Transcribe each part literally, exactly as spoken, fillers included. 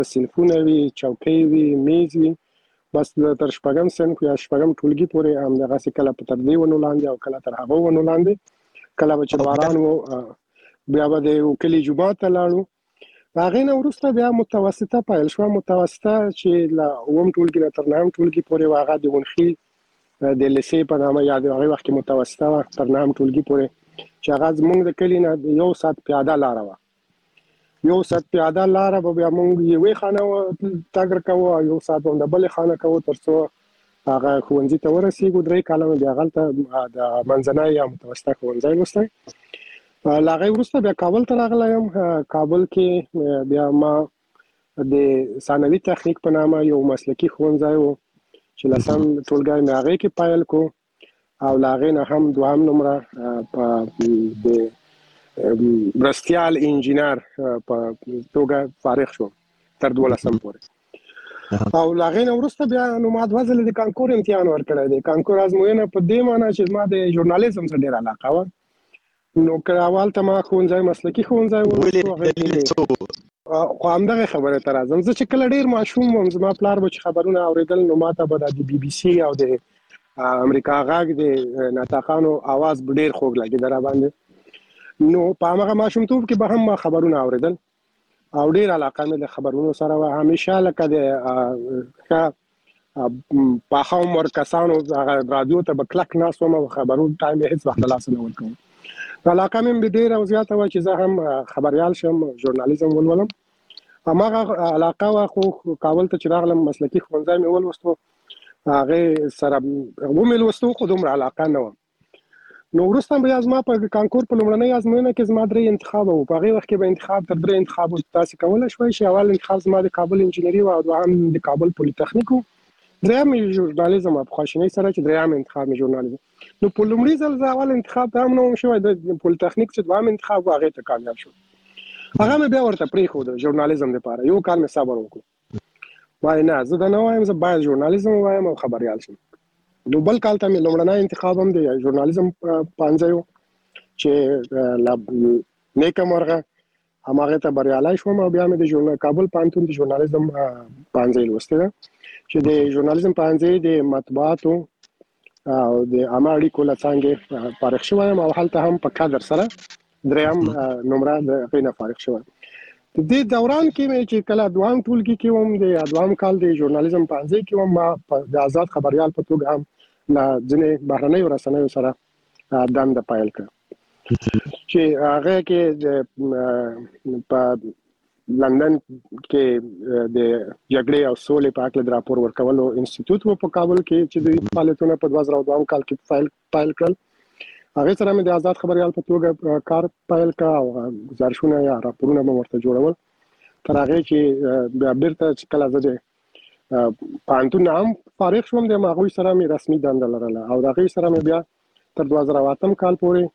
صنفونه وي، چوکۍ وي، میز وي، بس تر شپږم صنف یا شپږم ټولګي پورې همدغسې کله په تر دې ونو لاندې او کله تر هغو ونو لاندې، کله به چې باران و بیا به د کلي جومات ته لاړو. د هغې نه وروسته بیا متوسطه پیل شوه. متوسطه چې له اووم ټولګي نه تر نهم ټولګي پورې و، هغه د ونخې د لیسې په نامه، یا د هغې وخت کې متوسطه وه تر نهم ټولګي پورې، چې هغه زموږ د کلي نه د یو ساعت پیاده لاره وه. یو ساعت پیاده لاره به بیا موږ یوې خانه تګ کوو او یو ساعت به هم د بلې خانه کوو تر څو هغه ښوونځي ته ورسېږو. درې کاله مې بیا هغلته د منځنی یا متوسطه ښوونځی لوستی. له هغې وروسته بیا کابل ته راغلی یم. کابل کې بیا ما د ثانوي تخنیک په نامه یو مسلکي ښوونځی و چې لسم ټولګی مې هغې کې پیل کو، او له هغې نه هم دوهم نمره په د مرستیال انجینر په توګه فارغ شوم تر دولسم پورې. او له هغې نه وروسته بیا نو ما دوه ځلې د کانکور امتحان ورکړی دی. کانکور ازموینه په دې معنی چې ما د ژورنالیزم سره ډېره علاقه وه. نو که اول ته ما ښوونځی مسلکي ښوونځی و، خو همدغه خبرې ته راځم. زه چې کله ډېر ماشوم وم، زما پلار به چې خبرونه اورېدل نو ما ته به د بي بي سي او د امریکا غږ د ناطقانو اواز به ډېر خوږ لګېده را باندې. نو په همغه ماشومتوب کې به هم ما خبرونه اورېدل او ډېر علاقه مې د خبرونو سره وه. همیشه لکه د ښه پاخه عمر کسانو هغه رادیو ته به کلک ناست وم او خبرونو ټایم یې هېڅ وخت له لاسه نه ورکوم. علاقه مې ډېره او زیاته وه چې زه هم خبریال شم، ژورنالیزم ولولم. هماغه علاقه وه. خو کابل ته چې راغلم مسلکي ښوونځی مې ولوستو، هغې سره ومې لوستو خو دومره علاقه نه وه. نو وروسته بیا زما په کانکور په لومړنۍ ازموینه کې زما درې انتخابه وو. په هغې وخت کې به انتخاب تر درې انتخابو تاسې کولی شوئ چې اول انتخاب زما د کابل انجینري وه او دوهم د کابل پولیتخنیک وو، درېیم یې ژورنالیزم وه په خواشینۍ سره چې درېیم انتخاب مې ژورنالیزم. نو په لومړي ځل زه اول انتخاب ته هم نه وم شوی، د پولیتخنیک چې دوهم انتخاب و هغې ته کامیاب شوم. هغه مې بیا ورته پرېښود ژورنالیزم دپاره. یو کال مې صبر وکړو، وایي نه زه دا نه وایم، زه باید ژورنالیزم ووایم او خبریال شم. نو بل کال ته مې لومړنی انتخاب هم د ژورنالیزم پوهنځی و چې له نیکه مرغه هماغې ته بریالی شوم او بیا مې د کابل پوهنتون د ژورنالیزم پوهنځی لوستی ده چې د ژورنالیزم پوهنځی د مطبوعاتو او د عامه اړیکو له څانګې فارغ شوی یم او هلته هم په کادر سره درېیم نمره د هغې نه فارغ شوی. د دې دوران کې مې چې کله دوهم ټولګي کې وم، د دوهم کال د ژورنالیزم پوهنځي کې وم، ما د آزاد خبریال په توګه هم له ځینې بهرنیو رسنیو سره دنده پیل کړه چې هغه کې په لندن کې د جګړې او سولې په اړه د راپور ورکولو انسټیټیوټ و په کابل کې چې د فعالیتونو په دوه زره دوه کال کې پیل پیل کړل. هغه سره مې د آزاد خبریال په توګه کار پیل کړ او گزارشونه یا راپورونه مې ورته جوړول تر هغه چې بیا بیرته چې کله زه د پوهنتون نه هم فارغ شوم د هغوی سره مې رسمي دنده لرله او د هغې سره مې بیا تر دوه زره اتم کال پورې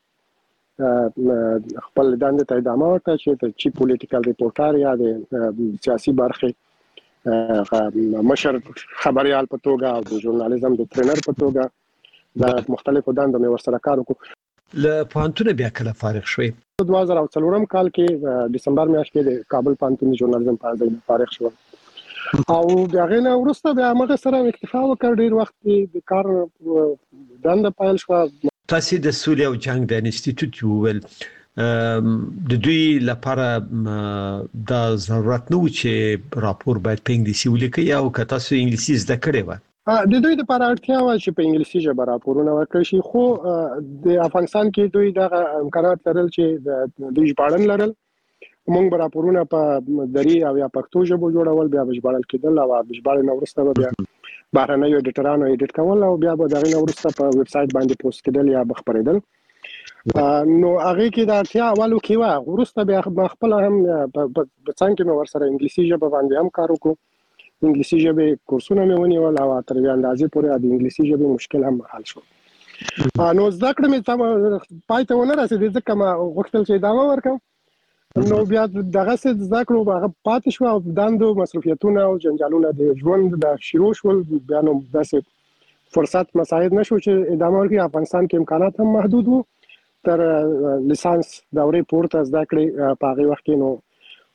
خپل دندې ته ادامه ورکړه چې د چیف پولیټیکل ریپورټر یا د سیاسي برخې مشر خبریال په توګه او د ژورنالیزم د ټرینر په توګه د مختلفو دندو مې ورسره کار وکړو. له پوهنتونه بیا کله فارغ شوې؟ دوه زره څلورم کال کې ډسمبر میاشت کې د کابل پوهنتون د ژورنالیزم پوهنځي نه فارغ شوم او د هغې نه وروسته بیا همغه سره اکتفا وکړ. ډېر وخت کې د کار دنده پیل شوه. تاسې د سولې او جنګ د انسټیټیوټ وویل د دوی لپاره دا ضرورت نه و چې راپور باید په انګلیسي ولیکئ او که تاسو انګلیسي زده کړې وه؟ د دوی لپاره اړتیا وه چې په انګلیسي ژبه راپورونه ورکړی شي، خو د افغانستان کې دوی دغه امکانات لرل چې دوی ژباړن لرل. موږ به راپورونه په دري او یا پښتو ژبو جوړول، بیا به ژباړل کېدل او د ژباړې نه وروسته به بیا بهرنیو ایډیټرانو ایډیټ کول او بیا به د هغې نه وروسته په ویب سایټ باندې پوسټ کېدل یا به خپرېدل. نو هغې کې د اړتیا اولو کې وه. وروسته بیا ما خپله هم په څنګ کې مې ورسره انګلیسي ژبه باندې هم کار وکړو. انګلیسي ژبې کورسونه مې ونیول او تر یوې اندازې پورې د انګلیسي ژبې مشکل هم حل شو. نو زده کړه مې پای ته ونه رسېدې ځکه ما غوښتل چې ادامه ورکړم. نو بیا دغسې زده کړو هغه پاتې شوه او دندو مصروفیتونه او جنجالونه د ژوند د شروع شول. بیا نو داسې فرصت مساعد نه شو چې ادامه ورکړي. افغانستان کې امکانات هم محدود وو. تر لیسانس دورې پورته زده کړې په هغې وخت کې نو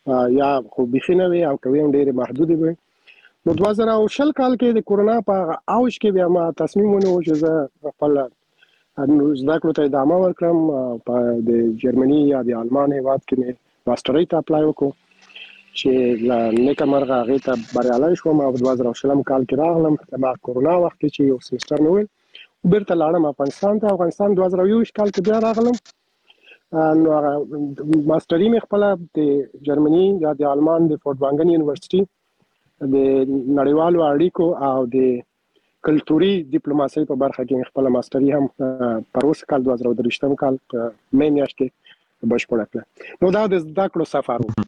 یا خو بخینه وي او کوي هم ډېر محدود وي. نو دوه زره او شل کال کې د کورونا په اوج کې بیا ما تصمیم ونیو چې زه خپل زده کړو ته ادامه ورکړم. په د جرمني یا د آلمان هیواد کې مې ماسترۍ ته اپلای وکړو چې نیکه مرغه هغې ته بریالی شوم او دوه زره او شلم کال کې راغلم. ما کورونا وخت کې چې یو سمستر مې ویل بیرته لاړم افغانستان ته. افغانستان دوه زره او یوویشت کال کې بیا راغلم. نو ماسترۍ مې خپله د جرمني یا د آلمان د فورټوانګن یونیورسيټي د نړیوالو اړیکو او د کلتوري ډیپلوماسۍ په برخه کې خپل ماستري هم پر اوس کال دوه زره او درویشتم کال په مې میاشت کې بشپړه کړه. نو دا د زده کړو سفر و.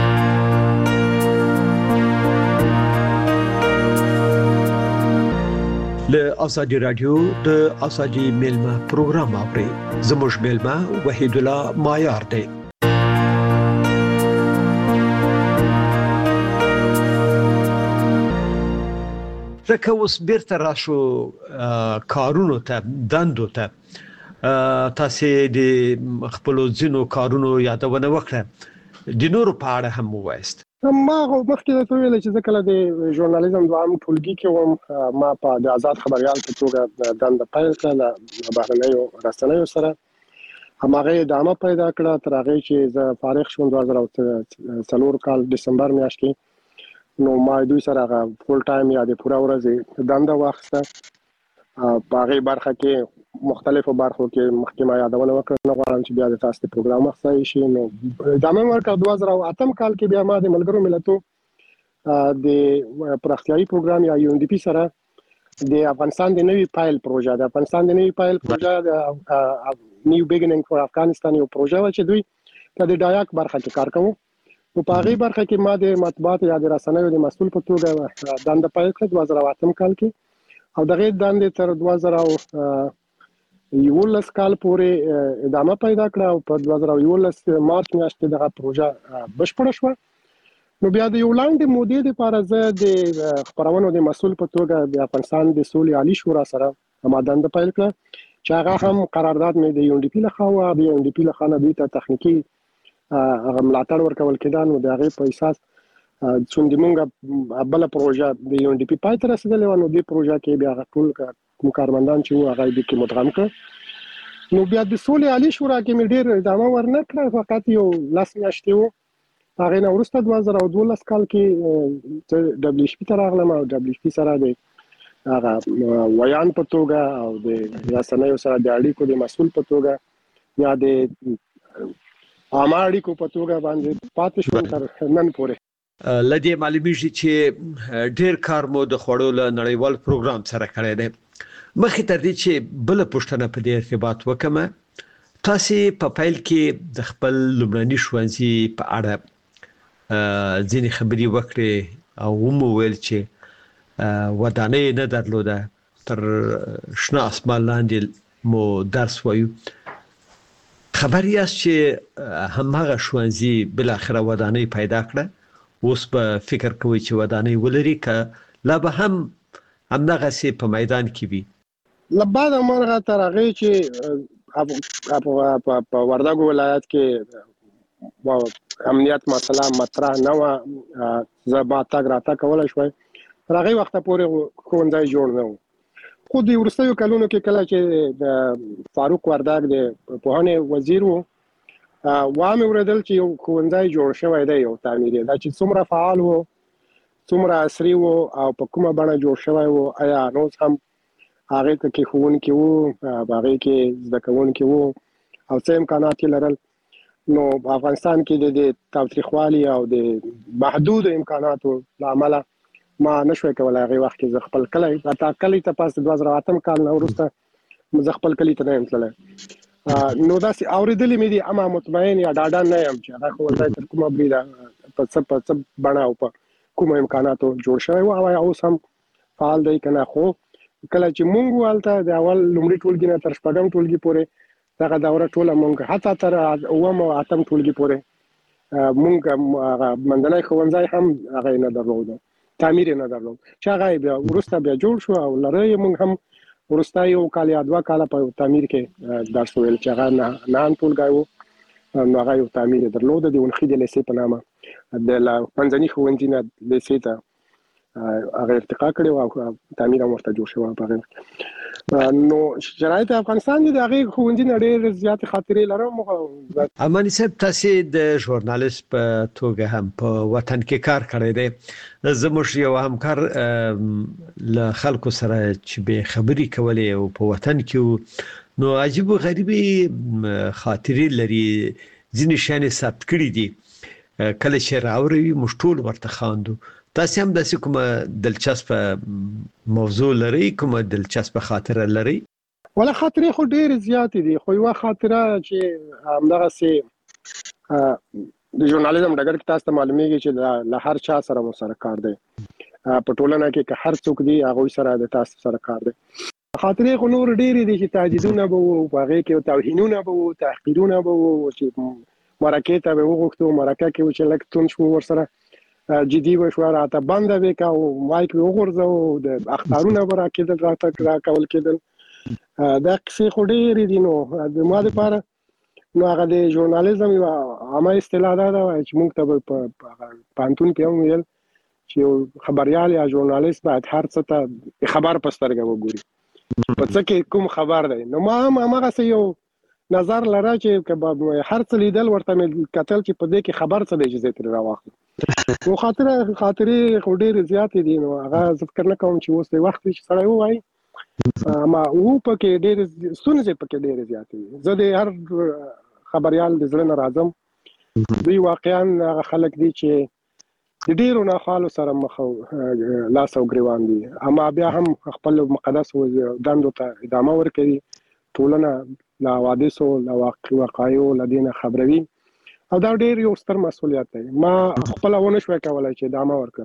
له ازادي رادیو د ازادي میلمه پروګرام اوري. زموږ میلمه وحید الله مایار دی. لکه اوس بیرته راشو کارونو ته دندو ته تاسو د خپل ځینو کارونو یادونه وکړه د نورو په اړه هم وایست. ما مخکې ته ویل چې ځکه د ژورنالیزم دوام ټولګي کې وم. ما په د آزاد خبريال په توګه دنده پیل کړه د بهرنیو رسنیو سره. هماغه ادامه پیدا کړه تر هغه چې زه فارغ شوم دوه زره او څلور کال دسمبر میاشت کې. نو ما دوی سره هغه فول ټایم یا د پوره ورځ دنده واخیسته. په هغې برخه کې مختلفو برخو کې مخکې ما یادونه وکړه. نه غواړم چې بیا د تاسو د پروګرام مخصوصي شي. نو ادامه ورکړه. دوه زره او اتم کال کې بیا ما د ملګرو ملتو د پراختیایي پروګرام یا یو ان ډي پي سره د افغانستان د نوي پایل پروژه د افغانستان د نوي پایل پروژه د نیو بیګینینګ فور افغانستان یو پروژه و چې دوی د ډایاک برخه کې کار کوي. نو په هغې برخه کې ما د مطبوعات یا د رسنیو د مسؤل په توګه دنده پیل کړه دوه زره او اتم کال کې او دغه دندې تر دوه زره او یولس کال پورې ادامه پیدا کړه او په دوه زره او یولس مارچ میاشت کې دغه پروژه بشپړه شوه. نو بیا د یو لاندې مودې لپاره زه د خبرونو د مسؤل په توګه د افغانستان د سولې عالی شورا سره ما دنده پیل کړه چې هغه هم قرارداد مې د یو ان ډي پي لخوا او د یو ان ډي پي لخوا نه دوی ته تخنیکی هغه ملاتړ ورکول کېدان. نو د هغې په اساس څومره موږ بل پروژه د یو ان ډي پي پای ته رسېدلې و. نو دې پروژه کې بیا ټول کوم کارمندان چې وو هغه دې کې مدغم کړ. نو بیا د سولې عالی شورا کې مې ډېر ادامه ورنه کړه. فقط یو لس میاشتې وو. هغې نه وروسته دوه زره او دولس کال کې ډبلیو ایچ پي ته راغلم او ډبلیو ایچ پي سره د هغه ویان په توګه او د رسنیو سره د اړیکو د مسؤل په توګه یا د عامه اړیکو په توګه باندې پاتې شوم تر نن پورې. لدې معلومیږي چې ډېر کار مو د خوړو له نړیوال پروګرام سره کړی دی. مخکې تر دې چې بل پوښتنه په دې ارتباط وکم، تاسو په فایل کې د خپل لومړني ښوونځي په اړه ځینې خبرې وکړې او مو ویل چې ودانۍ نه درلوده، تر شنه اسمان لاندې مو درس وایو. خبر یاست چې همغه ښوونځي بل اخره ودانۍ پیدا کړه. اوس په فکر کوي چې ودانۍ ولري که لا به هم همدغه سي په میدان کې وي؟ لبعد مرغه تر هغه چې په وردګو ولایت کې امنیت مسله مطرح نه و، زه با تاګ راته کولای شوي. تر هغه وخت پورې ښوونځی جوړ نه و. خو د وروستیو کلونو کې کله چې د فاروق وردګ د پوهنې وزیر و، وامې اوریدل چې یو ښوونځی جوړ شوی دی، یو تعمیري، دا چې څومره فعال و، څومره عصري و او په کومه بڼه جوړ شوی و، آیا نو هم هغې ته کې ښوونکي وو، په هغې کې زده کوونکي وو او څه امکانات یې لرل. نو په افغانستان کې د تاوتریخوالي او د محدود امکاناتو له امله ما نشوي کولای هغه وخت کې زه خپل کلی اته کلی ته پاس دوه زره اتم کال نه وروسته زه خپل کلی ته نه یم تللی. نو داسې اورېدلې مې دي، اما مطمئن یا ډاډه نه یم چې هغه ښوونځی تر کومه بریده په څه په څه بڼه او په کومو امکاناتو جوړ شوی و او اوس هم فعال دی که نه. خو کله چې مونږ وو هلته د اول لومړي ټولګي نه تر شپږم ټولګي پورې دغه دوره ټوله مونږ حتی تر اووم او اتم ټولګي پورې مونږ هغه منځنی ښوونځی هم هغه یې نه درلوده، تعمیر یې نه درلود، چې هغه بیا وروسته بیا جوړ شو او لره یې مونږ هم وروسته یو کال یا دوه کاله په تعمیر کې درس ویل چې هغه نهان ټولګی و. نو هغه یو تعمیر یې درلوده د اونخې د لیسې په نامه. د پنځنی ښوونځي نه لیسې ته هغه ارتقا کړې او تعمیر هم ورته جوړ شوی په هغه نو شرایط افغانستان د هغه ښوونځي نه ډېر زیات خاطرې لرم. امانی صاحب تاسو د ژورنالیست په توګه هم په وطن کې کار کړی دی. زموږ یو همکار له خلکو سره چې به خبري کولې او په وطن کې نو عجیب او غریبي خاطرې لري، ځینې شان ثبت کړی دي. کله چې راوړي موږ ټول ورته خواندو. تاسو هم د کومه دلچسپ موضوع لري، کومه دلچسپ خاطره لري؟ ولا خاطرې خو ډېر زیات دي، خو یو خاطره چې همدغه سي د ژورنالیزم ډګر کې تاسو ته معلومیږي چې له هر چا سره مو سره کار دی په ټولنه کې، که هر څوک دی هغه سره د تاسو سره کار دی. خاطرې خو نور ډېر دي چې تهدیدونه به وو، هغه کې توهینونه به وو، تحقیرونه به وو، چې مرکه ته به وغوښتو مرکه کې چې لکه تون شو ور سره جدي وشو راته بنده وکا او مایک وګورځو د اخبارونه براکېدل راته را کول کېدل. دا څه خو ډېر دي. نو د ما لپاره نو هغه د ژورنالیزم یو عامه اصطلاح ده چې موږ ته په پانتون کې هم ویل چې خبريال یا ژورنالیست باید هر څه ته خبر پسترګه وګوري په څه کې کوم خبر دی. نو ما هم هغه یو نظر لره چې هر څه لیدل ورته کتل چې په دې کې خبر څه دی چې زه تر راوخم. نو خاطره خاطرې خو ډېر زیات دي. نو هغه ذکر نه کوم چې اوس د وخت چې سره وایي ما او پکې ډېر ستونزې پکې ډېر زیات دي. زه د هر خبريال د زړه نه راځم. دوی واقعا هغه خلک دي چې د ډېرو ناخوالو سره مخ لاس او ګریوان دي، اما بیا هم خپل مقدس دندو ته ادامه ورکوي. ټولنه لا حوادثو لا واقعیو لدینه خبروي او دا ډېر یو ستر مسؤلیت دی. ما خپل ونه شوي کولای چې ادامه ورکړم،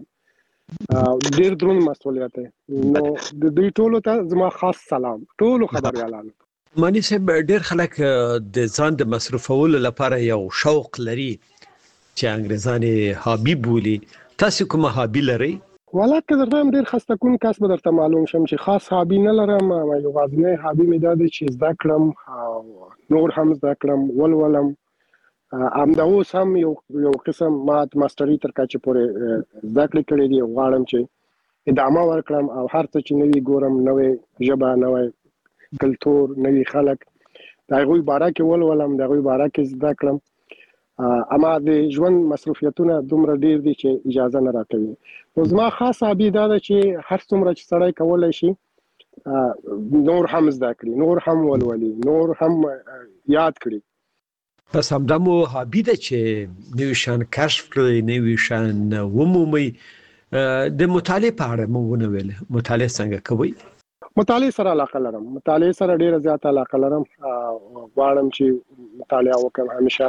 ډېر دروند مسؤلیت دی. نو د دوی ټولو ته زما خاص سلام، ټولو خبريالانو. مانی صاحب ډېر خلک د ځان د مصرفولو لپاره یو شوق لري چې انګريزانه هابي بولي. تاسو کومه هابي لري؟ ولا که درته هم ډېر خسته کوم کس به درته معلوم شم چې خاص هابي نه لرم. یوازینی هابي مې دا دی چې زده کړم او نور هم زده کړم ولولم. همدا اوس هم یو یو قسم ما ماستري تر کچې پورې زده کړې کړې دي. غواړم چې ادامه ورکړم او هر څه چې نوي ګورم، نوې ژبه، نوې کلتور، نوي خلک، د هغوی باره کې ولولم، د هغوی باره کې زده کړم. اما د ژوند مصروفیتونه دومره ډېر دي چې اجازه نه راکوي. نو زما خاص هابي دا ده چې هر څومره چې سړی کولی شي نور هم زده کړي، نور هم ولولي، نور هم یاد کړي. پس همدا مو هابي ده چې نوي شیان کشف کړئ، نوي شیان ومومئ. د مطالعې په اړه مو ونه ویل، مطالعه څنګه کوئ؟ مطالعه سره علاقه لرم، مطالعه سره ډېره زیاته علاقه لرم. غواړم چې مطالعه وکړم همیشه.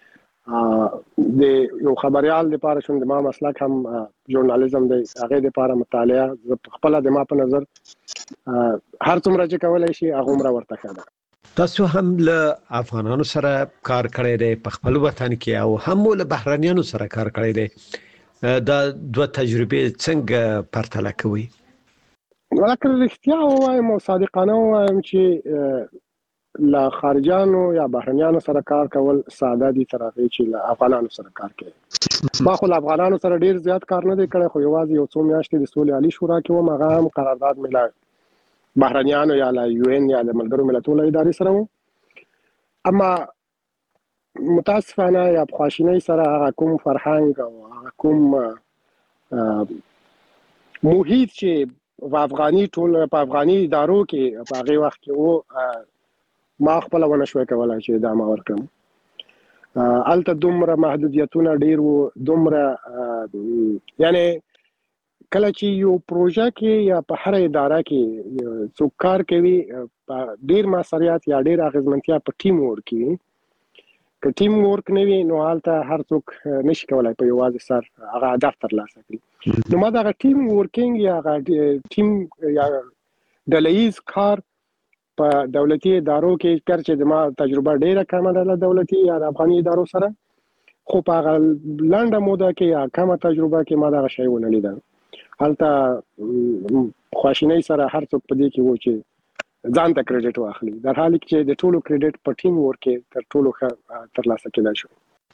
د یو خبريال لپاره شوم، د ما مسلک هم ژورنالیزم دی، هغه لپاره مطالعه خپل د ما په نظر هر څومره چې کولای شي هغه عمره ورته کړه. تاسو هم له افغانانو سره کار کړی دی په خپل وطن کې او هم له بهرانيانو سره کار کړی دی. دا دوه تجربې څنګه پرتله کوي؟ ولکه رښتیا ووایم او صادقانه ووایم چې لا خارجانو یا بهرنیانو سره کار کول ساده دي تر هغه چې له افغانانو سره کار کوي. ما خو له افغانانو سره ډیر زیات کار نه دی کړی، خو یوازې یو څو میاشتې د صلح عالی شورا کې وم، هغه هم قرارداد مې له بهرنیانو یا له یو ان یا له ملګرو ملتونو ادارې سره و. اما متاسفانه یا بخواشینۍ سره هغه کوم فرهنګ او هغه کوم محیط چې په افغاني ټول په افغاني ادارو کې په هغه وخت کې و ما خپل ونه شوي کولای چې ادامه ورکړم. الته دومره محدودیتونه ډیر وو، دومره یعنی کله چې یو پروژه کې یا په هر اداره کې څوک کار کوي ډیر مسؤلیت یا ډیر اغیزمنتیا په ټیم ورک وي. که ټیم ورک نه وي نو الته هر څوک نشي کولای په یوازې سر هغه هدف ترلاسه کړي. نو ما دا ټیم ورکینګ یا ټیم یا ډلهیز کار په دولتي ادارو کې کار چې د ما تجربه ډیره کمه ده له دولتي یا د افغاني ادارو سره، خو په هغه لنډه موده کې یا کمه تجربه کې ما دغه شی ونه لیدل. هلته خواشینۍ سره هر څوک په دې کې و چې ځان ته کریډټ واخلي، در حال کې چې د ټولو کریډټ په ټیم ورک کې تر ټولو ښه ترلاسه کېدای شو.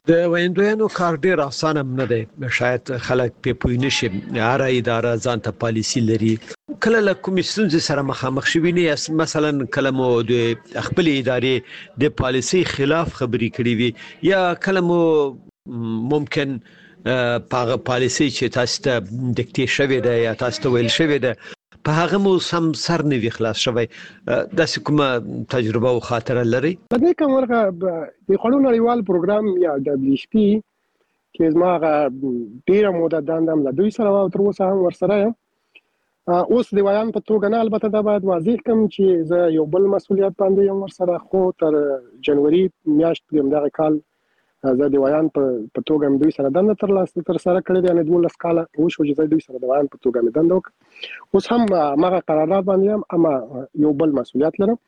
د ویندوینو کار ډیر اسانه نه دی، شاید خلک په پوی نشي. هر اداره ځان ته پالیسی لري. کله له کومې ستونزې سره مخامخ شوي نه یاست؟ مثلا کله مو د خپل ادارې د پالیسی خلاف خبرې کړې وي، یا کله مو ممکن په پالیسی چې تاسو ته دکتې شوی دی یا تاسو ته ویل شوی دی په هغه مو سم سر نه وي خلاص شوی، داسې کومه تجربه او خاطره لري؟ په دې کوم ورغه د خړو نړیوال پروګرام یا دبليو ایچ پی چې زما ډیره موده داندم له دوی سره او تر اوسه هم ورسره یم. اوس د ویان په توګه نه، البته دا باید واضح کوم چې زه یو بل مسولیت باندې یم ورسره، خو تر جنوري میاشت د دغه کال زه د ویان په توګه دوی سره دنده تر لاسه تر سره کړې ده، یعنې دولس کاله وشو چې زه دوی سره د ویان په توګه مې دنده وکړه. اوس هم هغه قرارداد باندې یم، اما یو بل مسولیت لرم.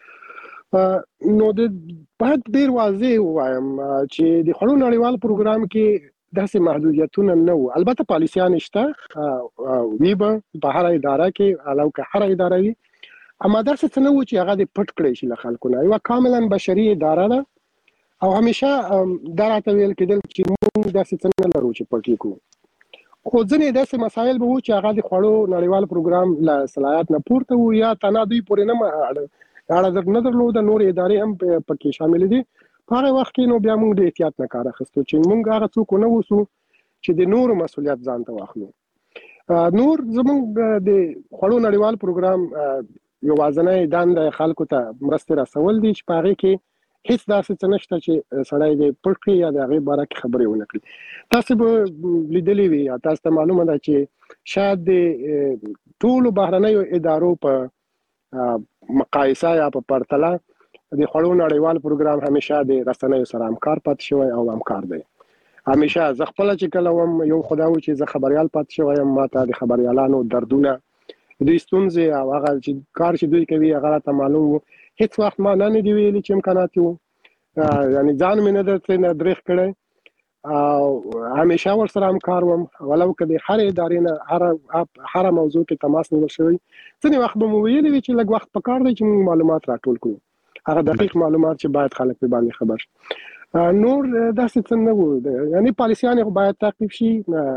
نو د باید ډیر واضح وایم چې د خړو نړیوال پروګرام کې داسې محدودیتونه نه وو. البته پالیسیان شته وی به په هر اداره کې، علاوه که هر اداره وي، اما داسې څه نه وو چې هغه د پټ کړی شي له خلکو نه. یوه کاملا بشري اداره ده او همیشه دا راته ویل کېدل چې موږ داسې څه نه لرو چې پټ یې کړو. خو ځینې داسې مسایل به وو چې هغه د خړو نړیوال پروګرام له صلاحیت نه پورته وو، یا تنها دوی پورې نه اړه نه درلوده، نور ادارې هم پکې شامل دي. په هغه وخت کې نو بیا موږ د احتیاط نه کار اخیستو چې موږ هغه څوک نه وسو چې د نورو مسولیت ځان ته واخلو. نور زموږ د خړو نړیوال پروګرام یوازینۍ دنده خلکو ته مرستې رسول دي چې په هغې کې هیڅ داسې څه نشته چې سړی د پټ کړي یا د هغې باره کې خبرې ونه کړي. تاسو به لیدلي وي یا تاسو ته معلومه ده چې شاید د ټولو بهرنیو ادارو په مقایسه یا په پرتله د خړو نړیوال پروګرام همیشه د رسنیو سره همکار پاتې شوی او همکار دی. همیشه زه خپله چې کله وم یو خو دا و چې زه خبریال پاتې شوی یم، ما ته د خبریالانو دردونه، دوی ستونزې او هغه چې کار چې دوی کوي هغه راته معلوم و. هیڅ وخت ما نه دي ویلي چې امکانات وو، یعنې ځان مې نه ده ترېنه درېغ کړی او همیشه ورسره همکار وم. ولو که د هر ادارې نه هره موضوع کې تماس نیول شوی، ځینې وخت به مو ویلي وي چې لږ وخت پکار دی چې موږ معلومات راټول کړو، هغه دقیق معلومات چې باید خلک په باندې خبر شي. نور داسې څه نه وو، یعنې پالیسیان باید تعقیب شي،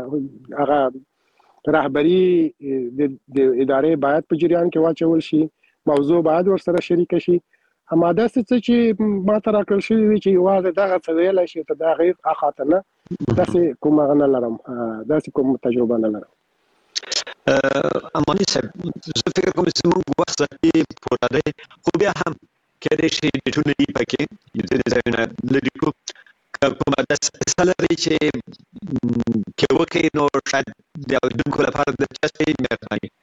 هغه رهبري د ادارې باید په جریان کې واچول شي، موضوع باید ورسره شریک شي. اما داسې څه چې ما ته راکړل شوي وي چې یوازې دغه څه ویلی شي ته د هغې خاطر نه، داسې کوم هغه نه لرم، داسې کوم تجربه نه لرم. اماني صاحب، زه فکر کوم چې موږ وخت ځکې پوره دی، خو بیا هم کېدای شي ډېټونه دي پکې ځینې ځایونه لرې کړو. که کومه داسې څه لرئ چې که وکړئ نو شاید د اورېدونکو لپاره دلچسپه وي، مهرباني.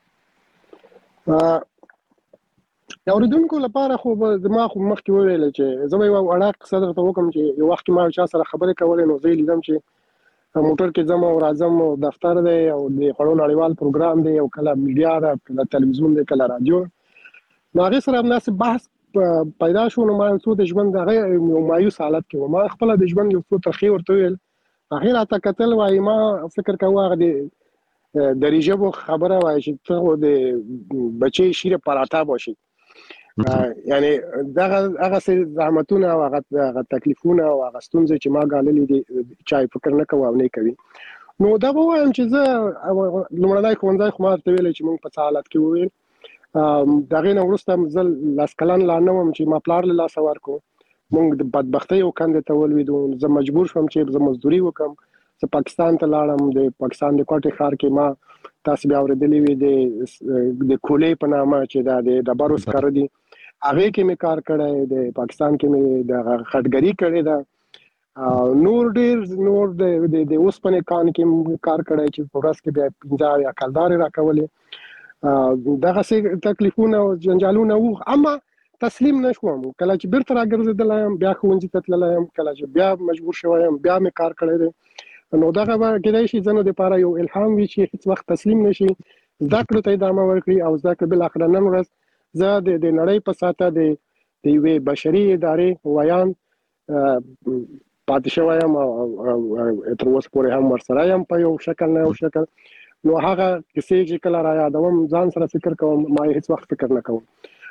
د اورېدونکو لپاره خو زما خو مخکې وویل چې زه به یوه وړه قصه درته وکړم چې یو وخت کې ما یو چا سره خبرې کولې، نو زه یې لیدم چې موټر کې ځم او راځم، دفتر دی او د خړو نړیوال پروګرام دی او کله میډیا ده، کله تلویزیون دی، کله رادیو. نو هغې سره همداسې بحث پیدا شو. نو ما یو څو د ژوند هغه یو مایوس حالت کې وم، ما خپله د ژوند یو څو ترخې ورته وویل. هغې راته کتل، وایي ما فکر کوه هغه د دري ژبو خبره وایي چې ته د بچې شیر پراټا باشي، یعنې دغه هغسې زحمتونه او هغه تکلیفونه او هغه ستونزې چې ما ګاللي دي چا یې فکر نه کوي او نه کوي. نو دا به ووایم چې زه لومړنی ښوونځی خو ما ورته ویلی چې موږ په څه حالت کې وویل. د هغې نه وروسته زه لس کلن لا نه وم چې ما پلار له لاسه ورکړو. موږ د بدبختۍ یو کندې ته ولوېدو. زه مجبور شوم چې زه مزدوري وکړم. زه پاکستان ته لاړم. د پاکستان د کوټې ښار کې ما تاسو بیا اورېدلي وي د کولې په نامه چې دا د ډبرو سکاره دي، هغې کې مې کار کړی، د پاکستان کې مې د خټګري کړې ده، نور ډېر نور د اوسپنې کان کې مې کار کړی چې په ورځ کې بیا پنځه اویا کلدارې راکولې. دغسې تکلیفونه او جنجالونه وو، اما تسلیم نه شوم. کله چې بیرته راګرځېدلی یم، بیا ښوونځي ته تللی یم، کله چې بیا مجبور شوی یم، بیا مې کار کړی دی. نو دغه به کېدای شي زه نو دپاره یو الهام وي چې هېڅ وخت تسلیم نه شي، زده کړو ته ادامه ورکړي او زده کړه بالاخره نن ورځ زه د نړۍ په ساته د یوې بشري ادارې ویان پاتې شوی یم او تر اوسه پورې هم ورسره یم په یو شکل نه یو شکل. نو هغه کیسې چې کله را یادوم ځان سره فکر کوم، ما یې هېڅ وخت فکر نه کوم.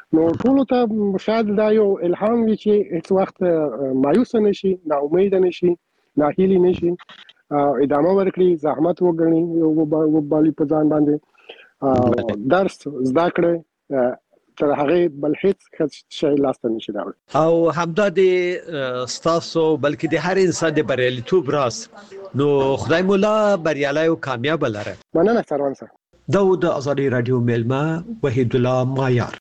نو ټول ته شاید دا یو الهام وي چې هیڅ وخت مایوس نشي، نا امید نشي، ناهیلي نشي، ادامه ورکړي، زحمت وګڼي، یو وبالي په ځان باندې درس زده کړي، تر هغه بل هیڅ شی لاسته نشي راوړي. او همدا د ستاسو بلکې د هر انسان د بریالیتوب راز، نو خدای مولا بریالی او کامیاب لره. مننه سروان صاحب. دا د ازادي رادیو ملما وحید الله مایار.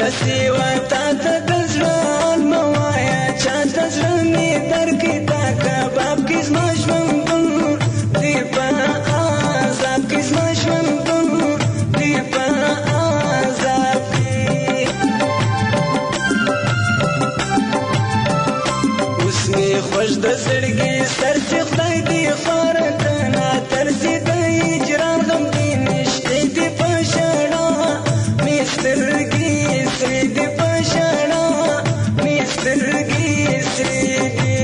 دسي وتا ته د زړه موایا چا د زړه می درکې تا کباب کې زما ژوندون دی په عذاب کې زما ژوندون دی په عذاب کې اوس مې خوش د زړګي سر چې خدای دې خوار کنا ترسي د هجران غم دې نشته دې په شړا مې سترګې سرې دې په شړا مې سترګې سرې دې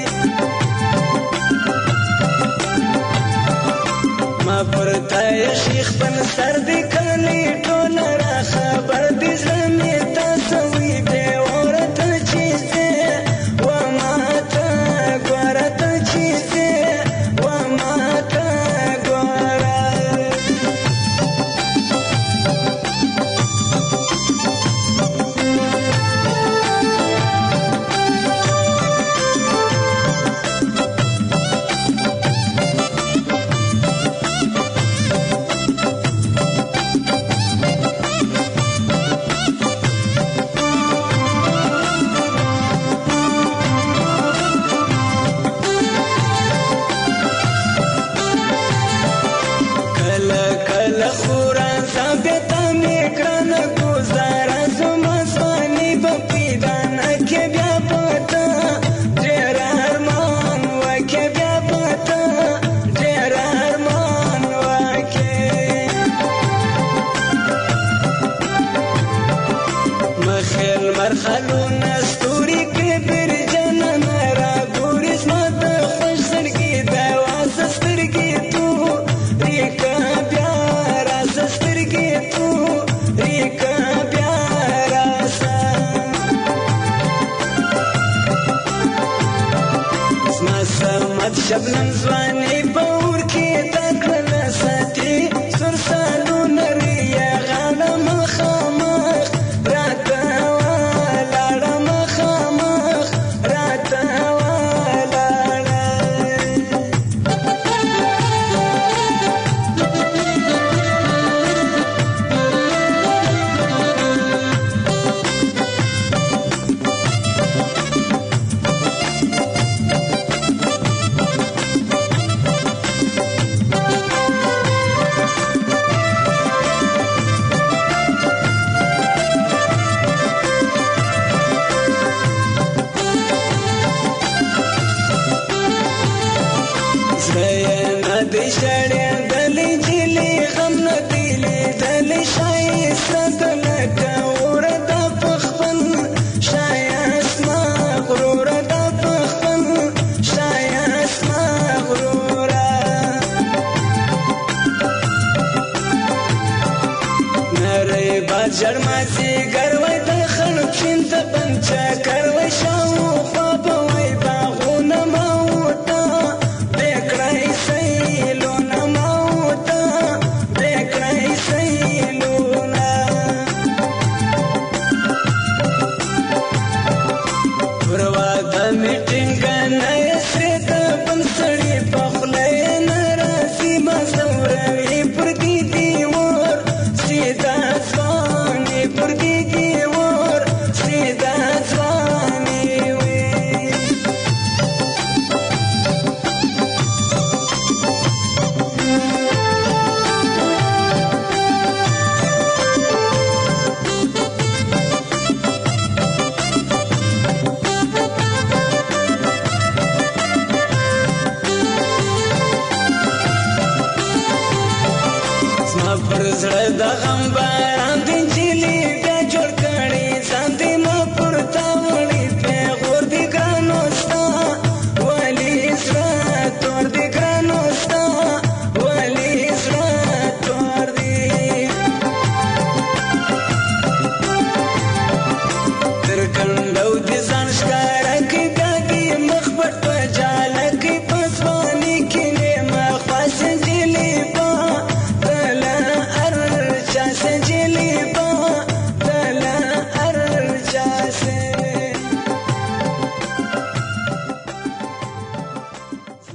ما پرته شیخ پن سر دې کلی ټول را خبر دې زړه مې تاسو وي دې ورته چې دې و ما ته ګورته چې دې و ما ته ګوره کله کله خورا ثابته مې کړنه ګزاره زما ځواني به پیدا نه کې بیا پته ډېر ارمان وکې بیا پته ډېر ارمان وکې مخې لمر خلونه ستوري کې برجنه راګوري زما د خوږ زړګي دروازه سترګې تو ریکه بیا راسه سترګې تو ریکه بیا راسه زما سمت شبنم ځواني په اور کې تا کړله ساتي سور سالونه ریه غاړه مخامخ راته ولاړه مخامخ راته ولاړه زړه یې نه دی شړېدلی جلې غم نه دی لیدلی ښایسته ده لکه اوره ده په خپل ښایست مغروره ده په خپل ښایست مغروره نری باد ژړمازیګر وای د خړچین د پنچه کر وای شاوخوا به وای باغونه ماوته بېکړی سیلونه ماوته بېکړی سیلونه پر واده مې ټینګه نه یې سرې د بل سړي په خوله یې نه راځي ما زوروي پر دې دې ور سیده ځواني پر دې دې ور سیده ځواني وي زما پر زړه د غم بار